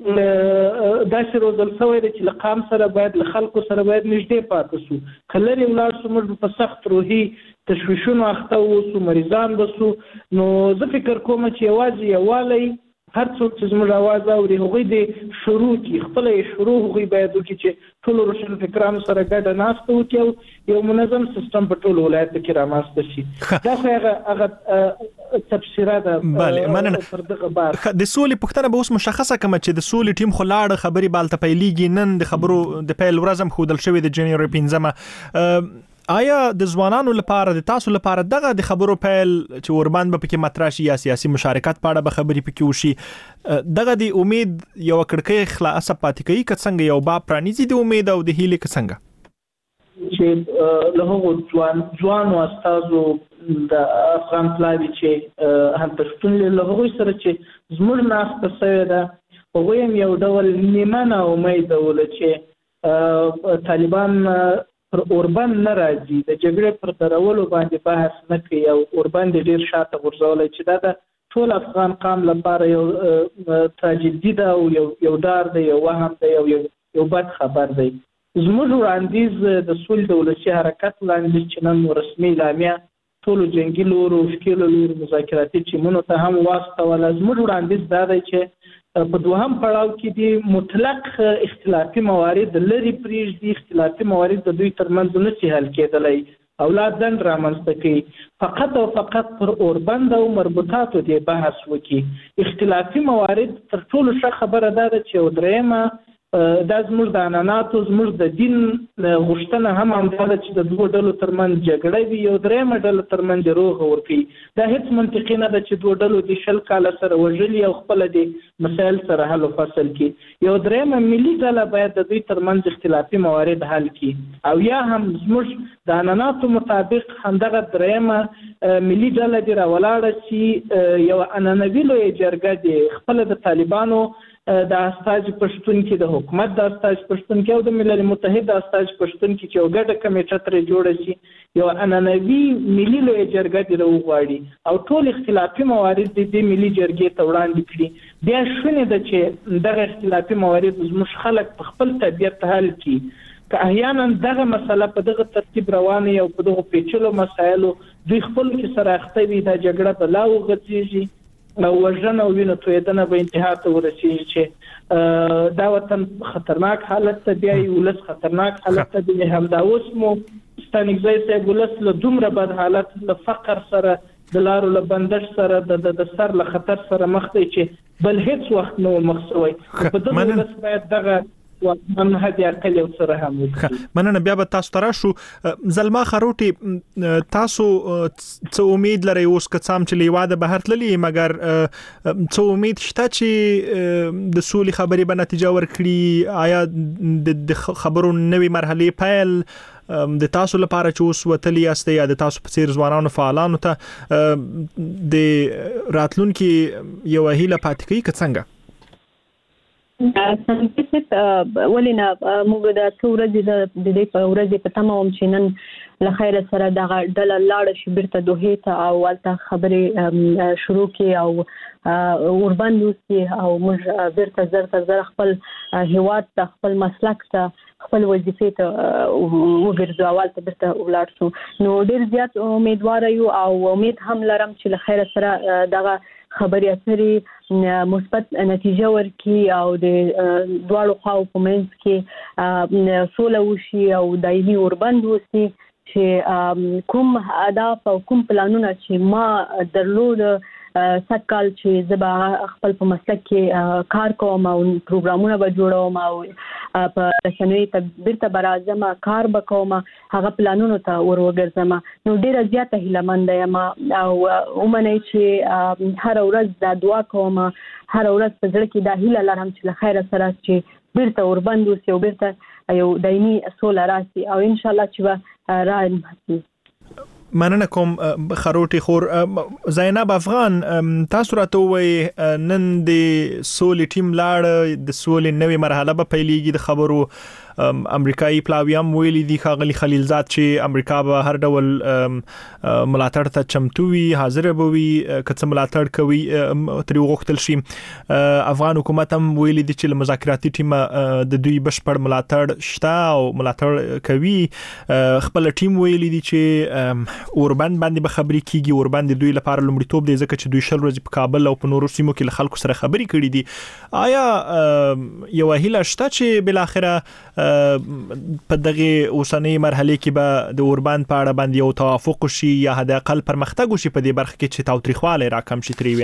داسې روزل شوی دی چې له قام سره باید له خلکو سره باید نږدې پاتې سو که لرې ولاړ سو موږ په سخت روحي تشویشونو اخته اوسو مریضان به سو نو زه فکر کوم چې یوازې یووالی هر څوک چې زموږ اواز اوري هغوی د شروع کې خپل شروع هغوی باید وکړي چې ټولو روشنفکرانو سره ګډه ناسته وکړي او یو منظم سیستم په ټولو ولایتو کې رامنځته شي دا خو هغه هغه تفسیره ده
بله مننه د سولې پوښتنه به اوس مشخصه کړم چې د سولې ټیم خو لاړه خبرې بالته پیلیږي نن د خبرو د پیل ورځ هم ښودل شوې د جنوري پنځمه آیا د ځوانانو لپاره د تاسو لپاره دغه د خبرو پیل چې اوربند به پکې مطرح شي یا سیاسي مشارکت په اړه به خبرې پکې وشي دغه د امید یو کړکۍ خلاصه پاتې کوي که څنګه یو باب پرانیزي د امید او د هیلې که څنګه
چې له هغو ځوان ځوانو استازو د افغان پلاوي چې هلته شتون له هغوی سره چې زموږ ناسته شوې ده هغوی هم یو ډول نیمه ناامیده وله چې طالبان پر اوربند نه راځي د جګړې پر درولو باندې بحث نه کوي او اوربند ډېر شاته غورځولی چې دا د ټول افغان قام لپاره یو تراجیدي ده او یو یو ډار دی یو وهم دی او یو یو بد خبر دی زموږ وړاندیز د سولې د ولسي حرکت وړاندیز چې نن رسمي اعلامیه ټولو جنګي لورو ښکېلو لورو مذاکراتي ټیمونو ته هم واستوله زموږ وړاندیز دا دی چې په دوهم پړاو کې د مطلق اختلافي موارد لري پرېږدي اختلافي موارد د دوی ترمنځ نشي حل کېدلی او لا ځنډ رامنځته کوي فقط او فقط پر اوربند او مربوطاتو دې بحث وکړي اختلافي موارد تر ټولو ښه خبره دا ده چې یو درېیمه دا زموږ د عنعناتو زموږ د دین غوښتنه هم همدا ده چې د دوو ډلو ترمنځ جګړه وي یو درېیمه ډله ترمنځ روغه ورکوي دا هیڅ منطقي نه ده چې دوو ډلو د شل کاله سره وژلي او خپله د مسایل سره حل و فصل کړي یو درېیمه ملي ډله باید د دوی ترمنځ اختلافي موارد حل کړي او یا هم زموږ د عنعناتو مطابق همدغه درېیمه ملي ډله دې راولاړه شي یو عنعنوي لویه جرګه دې خپله د طالبانو د استاج پښتون کې د حکومت د استاج پښتون کې او د ملل متحد د استاج پښتون کې چې یو ګډه کمیټه تر جوړه شي یو عنعنوي ملي لوی جرګه دی راوغواړي او ټول اختلافي موارد د ملي جرګې ته وړاندې کړي بیا شونه د چې دغه اختلافي موارد زموږ خلک په خپل طبيعت حل کړي که احیانا دغه مسله په دغه ترتیب روانه او په دغه پیچلو مسایلو دوی خپل کې سره اخته وي دا جګړه په لاو غځيږي او وژنه او وینې تویدنه به انتها ته ورسیږي چې دا وطن خطرناک حالت ته بیا ولس خطرناک حالت ته دی همدا اوس مو ستانګزای صاحب ولس له دومره بد حالت له فقر سره د لارو له بندش سره د د سر له خطر سره مخ دی چې بل هیڅ وخت نو مخسوي په دغه ولس باید دغه ومن هدي عقل او سره هم
مننه بیا به تاسو ترا شو زلما خروټي تاسو څه امید لرئ اوس کڅام چې لیواده بهر تللی مګر څه امید شته چې د سولې خبرې به نتیجه ورکړي آیا د خبرو نوې مرحله پیل د تاسو لپاره چې اوس وتلی است یا د تاسو په څیر ځوانانو فعالانو ته د راتلونکو یو هیله پاتې کوي څنګه
څنګه ولینه موږ د څورځي د دې په ورځې په تمام چې نن له خیر سره د ډله لاړ شي بیرته دوه ته او ولته خبرې شروع کی او اوربند وسی او موږ بیرته زرته زر خپل هیواد ته خپل مسلک ته خپل وظیفې ته وګرځو اول ته بیرته ولاړ شو نو ډیر زیات امیدوار یو او امید هم لرم چې له خیر سره دغه خبرې اترې مثبت نتیجه ورکړي او د دواړو خواو په منځ کې سوله وشي او دایمي اوربند وشي چې کوم اهداف او کوم پلانونه چې ما درلود سکهال چې زبا خپل په مسلک کې کار کوم او پروګرامونه به جوړوم او په رسنوي تبدیل ته برازم کار وکوم هغه پلانونو ته وروګرځم نو ډیره زیاته هیلمند یم او ومنه چې هر ورځ دا دعا کوم هر ورځ په ځل کې دا هیله لرم چې له خیر سره چې بیرته اوربند وسی او بیرته یو دایمي سوله راسي او ان شاء الله چې راځي
مننه کوم خروټي خور زینب افغان تاسو راته وای نن د سولې ټیم لاړ د سولې نوې مرحله به پیلېږي د خبرو امریکایي پلاویام ویلي دي خاغلی خلیلزاد چې امریکا به هر ډول ملاتړ ته چمتو وي حاضر به وي کڅ ملاتړ کوي تر وغوښتل شي افغان حکومت هم ویلي دي چې مذاکراتي ټیم د دوی بشپړ ملاتړ شته او ملاتړ کوي خپل ټیم ویلي دي چې اوربند باندې به خبرې کیږي اوربند دوی لپاره لومړیتوب دی ځکه چې دوی شل ورځې په کابل او په نورو سیمو کې له خلکو سره خبرې کړې دي آیا یو هیله شته چې بل اخره په دغه اوسنۍ مرحله کې به د اوربند په اړه باندې یو توافق شي یا حد اقل پرمختګ وشي په دې برخه کې چې تاوتریخواله راکم شي تری وی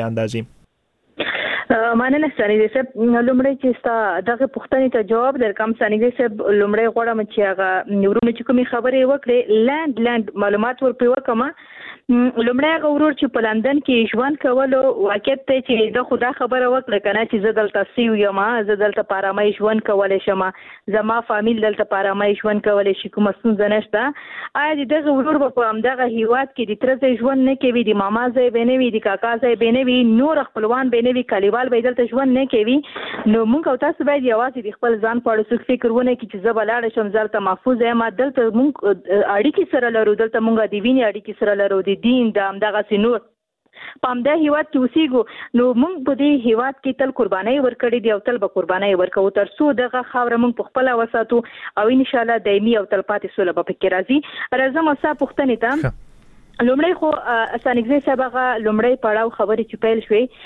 اندازې
مانه سانګي صاحب لومړی چې ستا دغه پوښتنې ته جواب درکم سانګي صاحب لومړی غواړم چې هغه نورونه چې کومي خبرې وکړي لاند لاند معلومات ورپې وکم لومړی هغه ورور چې په لندن کې ژوند کولو واقعیت ته چې د خدا خبره وکړه کنه چې زه دلته سیو یم زه دلته پارامای ژوند کولای شم زما فامیل دلته پارامای ژوند کولای شي کوم ستونزه نشته آیا دغه ورور په همدغه هیواد کې د ترځای ژوند نه کوي د ماما ځای بنوي د کاکا ځای بنوي نور خپلوان بنوي کلیوال به دلته ژوند نه کوي نو موږ او تاسو باید یوازې د خپل ځان په اړه څه فکر ونه کړو چې زه بلاړ شم ځلته محفوظ یم دلته موږ اړیکې سره لرو دلته موږ د وینې اړیکې سره لرو د دین د همدغه سينور پام د هیواد کې اوسېګو نو موږ په دې هیواد کې تل قرباني ورکړې دي او تل به قرباني ورکو تر څو دغه خاور موږ په خپل وساتو او ان شاء الله دایمي او تل پاتې سوله به پکې راځي راځم اوسه پوښتنې ته لومړی خو سانګزي صاحب هغه لومړی پړاو خبرې چې پیل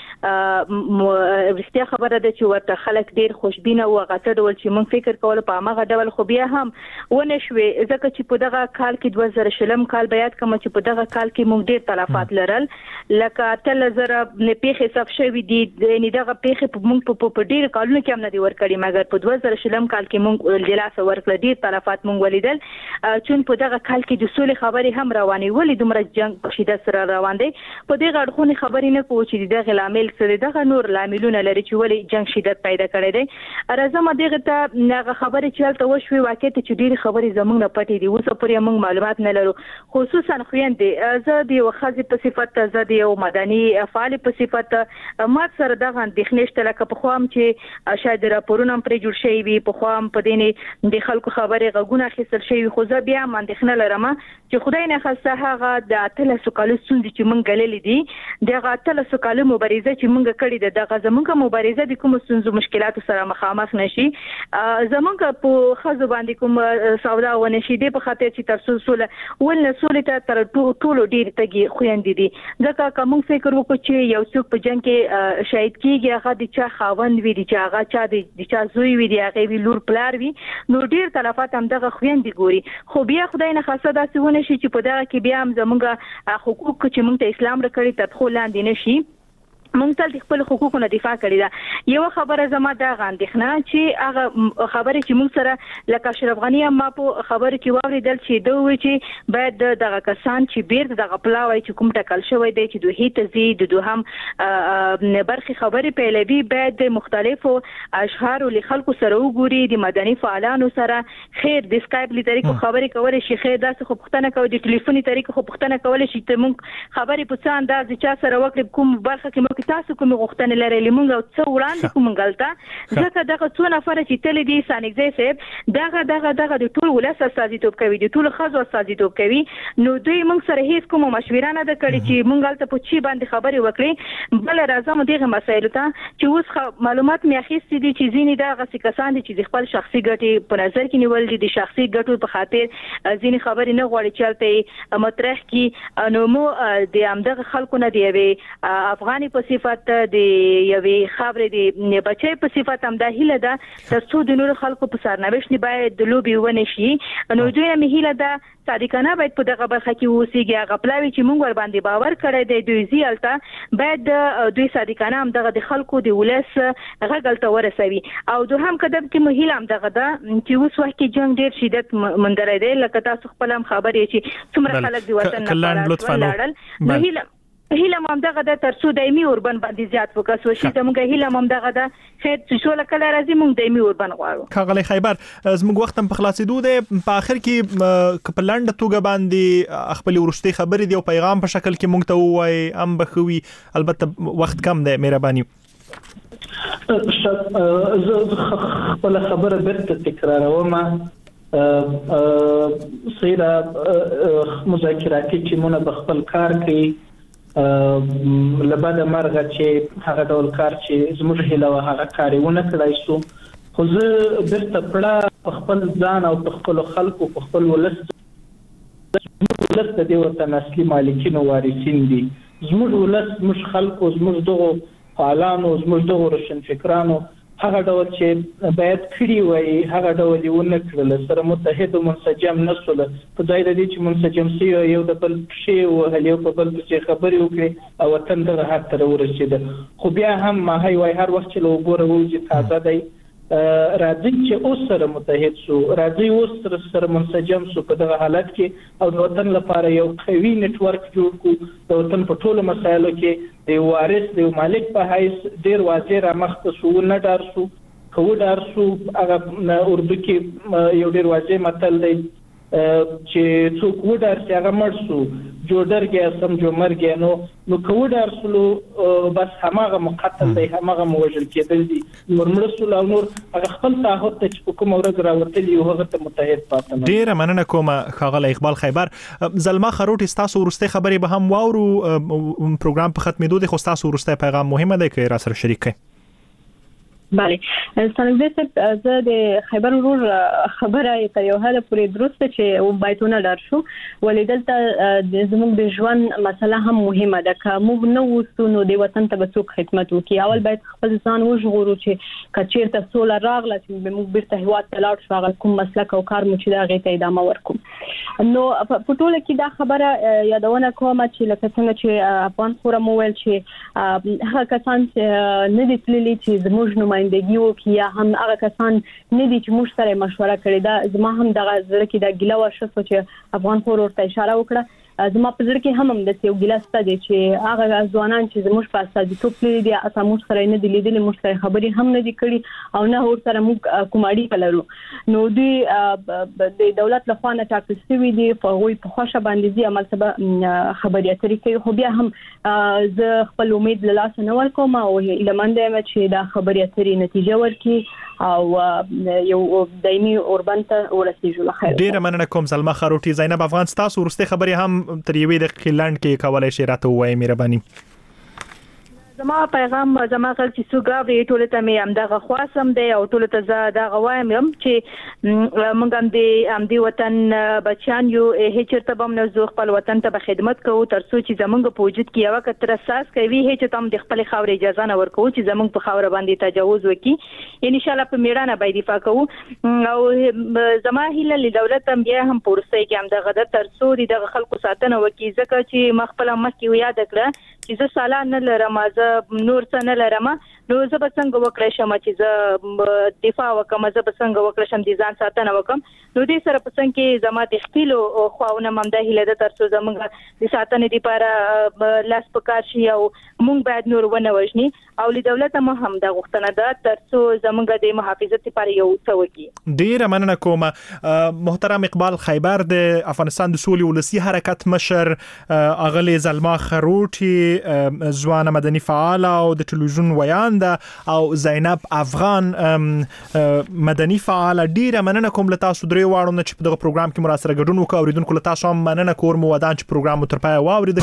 شوې رښتیا خبره ده چې ورته خلک ډیر خوشبینه او غاټه ډول چې موږ فکر کول په هغه ډول خو بیا هم ونه شوې ځکه چې په دغه کال کې دوه زره شلم کال بیا کوم چې په دغه کال کې موږ ډیر تلفات لرل لکه تل زره نه پیخي صف شوې دي یعنی دغه پیخي په موږ په ډیر کالونو کې هم نه دی ورکړي مګر په دوه زره شلم کال کې موږ جلاسه ورکړه ډیر تلفات موږ ولیدل چې په دغه کال کې د سولې خبرې هم روانې ولې دومره دغه جنگ په شدت سره روان دی. په دې غړخونی خبرې نه کوو چې دغه لامل څه دی، دغه نور لاملونه لري چې ولې جنگ شدت پیدا کړی دی. راځم دغه ته هغه خبرې چې هلته وشوي واقع ته چې ډېری خبرې زموږ نه پټې دي، اوس پورې موږ معلومات نه لرو. خصوصا خويندې زه د یو خځې په صفت، زه د یو مدني فعال په صفت ما سره دغه اندېښنې شته، لکه په خوام چې شاید راپورونه پرې جوړ شوي وي، په خوام په دیني د خلکو خبرې غوونه اخیستل شوي، خو زه بیا اندېښنه لرم چې خدای نه خاصه هغه د اتلسو کالو ستونزې چې موږ ګاللې دي، دغه اتلسو کالو مبارزه چې موږ کړې ده، دغه زموږ مبارزه د کوم ستونزو مشکلاتو سره مخامخ نشي، زموږ په خزو باندې کوم سودا ونه شي د په خاطر چې تر څو سول ول سولې ته تر ټولو ډېر تګي خويندې دي. ځکه کوم فکر وکړو چې یو څوک په جنگ کې شهید کیږي، هغه د چا خاوند وي، د چا هغه چا د چا زوی وي، د هغه وی لور پلار وي، نو ډېر تلفات هم دغه خويندې ګوري. خو بیا خدای نه خاصه داسې ونه شي چې په دغه کې بیا هم زموږ حقوق چې موږ ته اسلام راکړي تدخل لاندې نشي. موږ تل د خپل حقوقو نه دفاع کړې ده. یو خبره زما دا غاندښنه چې هغه خبره چې موږ سره لکه اشرف غنی ما په خبره کې واوریدل چې دوی وی چې باید دغه کسان چې بیرته دغه پلاوي چې کوم ټکل شوی دی چې دوی ته زی د دوهم برخي خبرې پیلوي، باید مختلفو اشعار له خلکو سره وګوري، د مدني فعالانو سره خیر د سکایپ له طریقو خبرې کولای شي، خیر داسې خو پښتنه کوي د ټلیفوني طریقو خو پښتنه کولای شي ته موږ خبرې په څه انداز چا سره وکړي، کوم برخه کې تاسو کوم غوښتنه لري لمونږ او څو وړاندې کوم غلطه ځکه دغه څو نفر چې تل دي سانګزي صاحب دغه دغه دغه د ټول ولس استازیتوب کوي، د ټول خزو استازیتوب کوي، نو دوی موږ سره هیڅ کوم مشوره نه ده کړې چې موږ غلطه په چی باندې خبرې وکړي. بل راځم دغه مسایلو ته چې اوس معلومات مې اخیستې دي چې ځینې دغه کسان دي چې خپل شخصي ګټې په نظر کې نیول دي، د شخصي ګټو په خاطر ځینې خبرې نه غواړي چې الته مطرح کی، نو مو د همدغه خلکو نه دی افغاني په صفت د یوې خبرې د بچي په صفت هم د هیله ده ترڅو د نور خلکو په سرنوشت باید د لوبي ونه شي. نو دوی هم هیله ده صادقانه باید په دغه برخه کې اوسېږي، هغه پلاوي چې موږ ور باندې باور کړی دی دوی زیالته باید دوی صادقانه هم دغه د خلکو د ولس غږلته ورسوي. او دوهم قدم کې مهیله هم دغه ده چې اوس وخت کې جنگ ډیر شدت مندرې دی، لکه تاسو خپل هم خبرې چې څومره خلک د وطن نه لاړل، نو هیله هیله مم دغه د ترڅو دایمي اوربن باندې زیات فوکس وشي، زموږ هیله مم دغه د خیر چې شو لکه راځي موږ دایمي اوربن غواړو.
کاغلی خیبر زموږ وخت په خلاصېدو دی، په اخر کې په لنډه توګه باندې خپل ورستي خبرې دی او پیغام په شکل کې موږ ته وایي ام بخوي، البته وخت کم دی، مهرباني.
زه خپل خبره برته تکراروم. سیده مذاکراتی ټیمونه په خپل کار کوي، لبد مرغه چې هغه ډول کار چې زموږ هیله و هغه کارونه کړای شو، خو زه بیرته پړه په خپل ځان او په خپل خلکو په خپل ولس زموږ ولس د دې وطن اصلي مالکین او وارثین دي، زموږ ولس زموږ خلکو زموږ دغه فعالانو زموږ دغه روشن فکرانو هغه ډول چې باید کړی وای هغه ډول یې ونه کړل، سره متحد او منسجم نشول، په ځای د دې چې منسجم سي یو د بل شی او هلیو په بل څه خبرې وکړي او وطن دغه حد ته ورسېد. خو بیا هم ما هی وای هر وخت چې له وګوره وځي تازه دی، راځي چې اوس سره متحد شو، راځي اوس سره سره منسجم شو په دغه حالت کې او د وطن لپاره یو قوي نتورک جوړ کړو، د وطن په ټولو مسایلو کې د وارث د مالک په حیث ډیر واضح را مخته شو، نه ډار شو، خو ډار شو. هغه اردو کې یو ډیر واضح متل دی چې څوک وډار چې هغه مړ شو، جوړ کې سم جو مرګ نو نو کوډار سلو بس هماغه مقتل دی، هماغه موجل کېدل دي، نور مړ سلو او نور هغه خپل تعهد ته چې کوم ورځ راوتلی او هغه ته متحد پاتنه.
ډیر مننه کوم خاغله اقبال خیبر. زلمه خروټ تاسو ورسته خبرې به هم واورو، پروګرام په ختمېدو د خو تاسو ورسته پیغام مهمه دی که را سره شریک کړئ.
بله سنګزه صاحب زه د خیبر ورور خبره تر یو حد پورې درسته چې و بایتونه لار شو، ولې دلته زموږ د ژوند مسله هم مهمه ده، که موږ نه وستو نو د وطن ته به څوک خدمت وکړي. اول باید خپل ځان وژغورو چې که چېرته سوله راغله چې موږ بیرته هېواد ته لاړ شو، هغه کوم مسلک او کار مو چې د هغې ته ادامه ورکړو. نو په ټوله کې دا خبره یادونه کوم چې لکه څنګه چې افغان خورم وویل چې هغه کسان چې نه دي تللي چې زموږ نوم مندګیو کې یا هم هغه کسان نه دي چې موږ سره مشوره کړې ده، زما هم دغه زړه کې د ګیله وشو چې افغان خور ورته اشاره وکړه زما په ځل کې هم هم د یو ګلاس ته دي چې هغه ځوانان چې زموږ په اساسي توپ لري دي اساسا موږ سره نه دي لیدلې موږ سره خبرې هم نه دي کړې او نه ور سره موږ کوماړي کلرو نو دوی د دولت لخوا نه ټاکل شوی دي په وی په خوشا باندې دي عمل سبا خبري اترې کوي خو بیا هم زه خپل امید له لاس نه ورکوم او لمنده یم چې دا خبري اترې نتیجه ورکړي او یو دایمي اوربن ته ورسیږي له خیر
ډیر مننه کوم سلمہ خروټي زینب افغان تاسو ورسته خبري هم تر یوې د خلند کې کولای شي راته وایي مهرباني
زما پیغام زما خل چې سوګاوي ټول ته مې هم دغه خواسم دی او ټول ته زه دغه وایم چې موږ هم د ام دی وطن بچان یو هیڅ چرته بم نه زو خپل وطن ته به خدمت کوو تر څو چې زمونږ په وجود کې یو کتر اساس کوي هیڅ تم د خپل خاور اجازه نه ورکو چې زمونږ په خاور باندې تجاوز وکړي ان شاء الله په میړانه به دفاع کوو او زما هیله له دولت هم بیا هم پورسته کې هم دغه تر څو د خلکو ساتنه وکړي ځکه چې مخبل مخکې یاد کړه چې زه سالان نه لرم زه نور څه نه لرم نو زه به څنګه وکړم شم چې زه دفاع وکم زه به څنګه وکړم شم د ځان ساتنه وکم نو دې سره په څنګه کې زما د خپل خواونه ممده هله د تر څو زمونږ د ساتنې لپاره لاس پکار شي او مونږ باید نور ونه وژني او له دولت هم د غوښتنه ده تر څو زمونږ د محافظت لپاره یو څه وکړي
ډیر مننه کوم محترم اقبال خیبر د افغانستان د سولې ولسی حرکت مشر اغلی زلما خروټي ځوان مدني فعال او د ټلویزیون ویاند او زینب افغان مدني فعال ډیر مننه کوم له تاسو درې واړو نه چې په دغه پروګرام کې مراسره ګډون وکړو اوریدونکو له تاسو هم مننه کوم ودان چې پروګرام تر پای واورید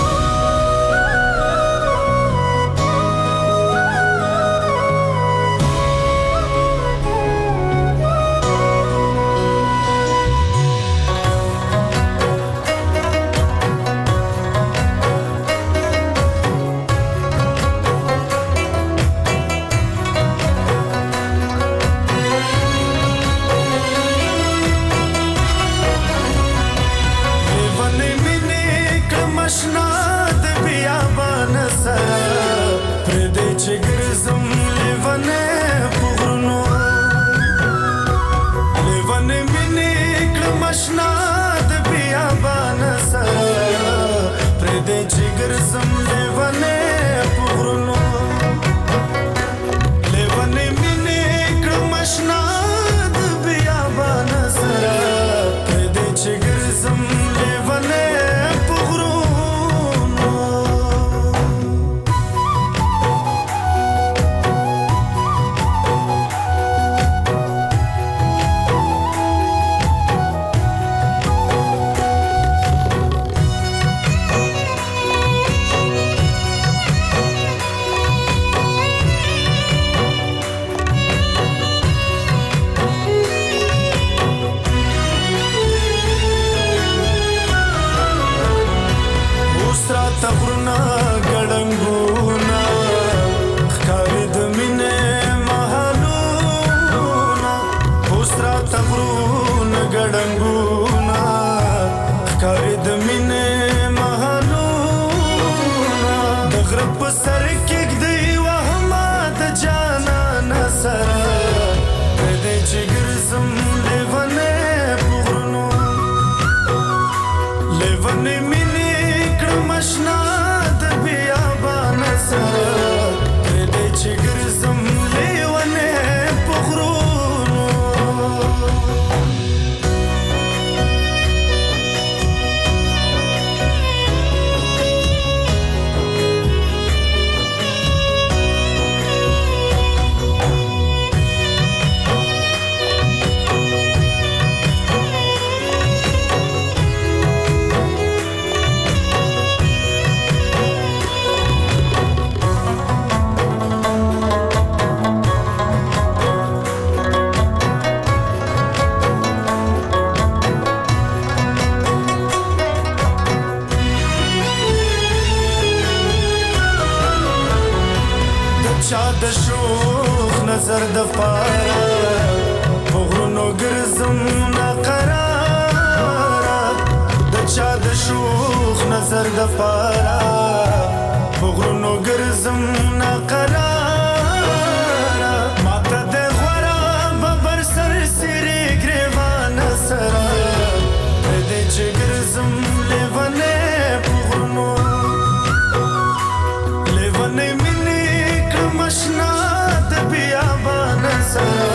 سره